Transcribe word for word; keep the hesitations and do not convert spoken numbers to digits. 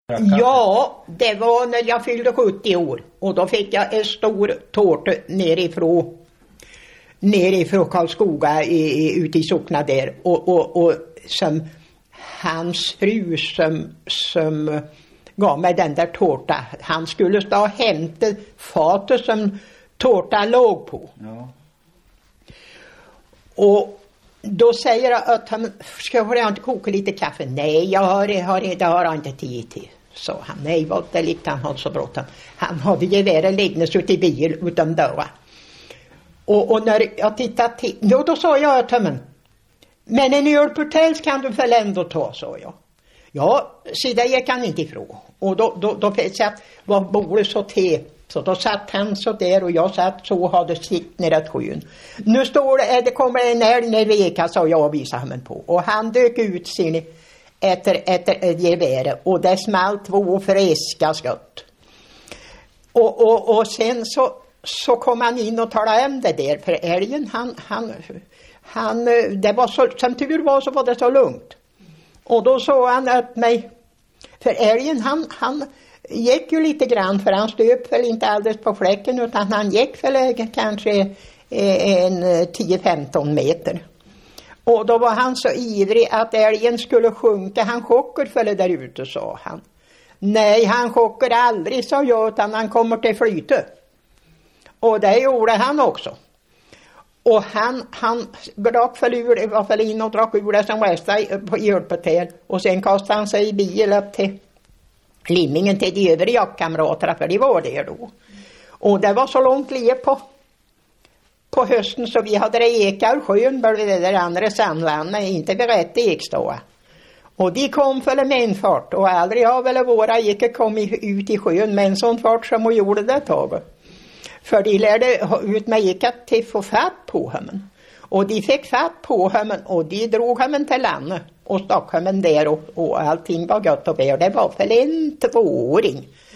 Ja, det var när jag fyllde sjuttio år. Och då fick jag en stor tårta nerifrån, nerifrån Karlskoga i, i, ute i Sockna där. Och, och, och som hans fru som, som gav mig den där tårta. Han skulle stå och hämta fatet som tårta låg på. Ja. Och då säger jag att han, ska jag inte koka lite kaffe? Nej, jag har, jag har, det har jag inte tid till. Så han, nej, vad det likte han hade så bråttom. Han hade geväret liggande ute i bil utan dörra. Och, och när jag tittade till, då, då sa jag till honom, men en ölportels kan du väl ändå ta, sa jag. Ja, så det gick han inte ifrån. Och då, då, då fick jag att vad borde så till. Så då satt han så där och jag satt så och hade sitt ner att sjön. Nu står det, det kommer en älg ner veka, sa jag och visade honom på. Och han dök ut sin efter, efter geväret och det smalt två friska skott. Och, och, och sen så, så kom han in och talade om det där. För älgen, han, han, han, det var så, som tur var så var det så lugnt. Och då sa han att mig, för älgen han, han gick ju lite grann, för han stöp väl inte alldeles på fläcken utan han gick väl kanske en tio femton meter. Och då var han så ivrig att älgen skulle sjunka. Han chockar för det där ute, sa han. Nej, han chockar aldrig, sa jag, utan han kommer till flyte. Och det gjorde han också. Och han, han drack för ur, var för in och drack ur det som restade på hjälphotel. Och sen kastade han sig i bil upp till Limingen till de övriga jaktkamraterna, för de var där då. Och det var så långt liv på, på hösten så vi hade det eka ur sjön bredvid det där andra sandvannet, inte vid rätt ekståa. Och de kom för med en fart och aldrig har väl våra eka kommit ut i sjön med en sån fart som de gjorde det taget. För de lärde ut med eka till få fatt på honom. Och de fick fatt på honom och de drog honom till landet och stack honom där och, och allting var gott och väl. Det var för en tvååring